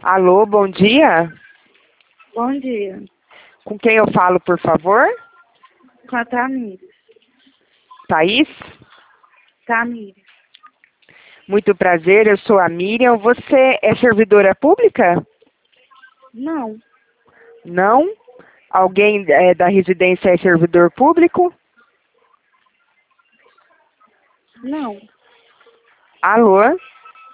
Alô, bom dia. Bom dia. Com quem eu falo, por favor? Com a Tamires. Thaís? Tamires. Muito prazer, eu sou a Miriam. Você é servidora pública? Não. Não? Alguém da residência é servidor público? Não. Alô?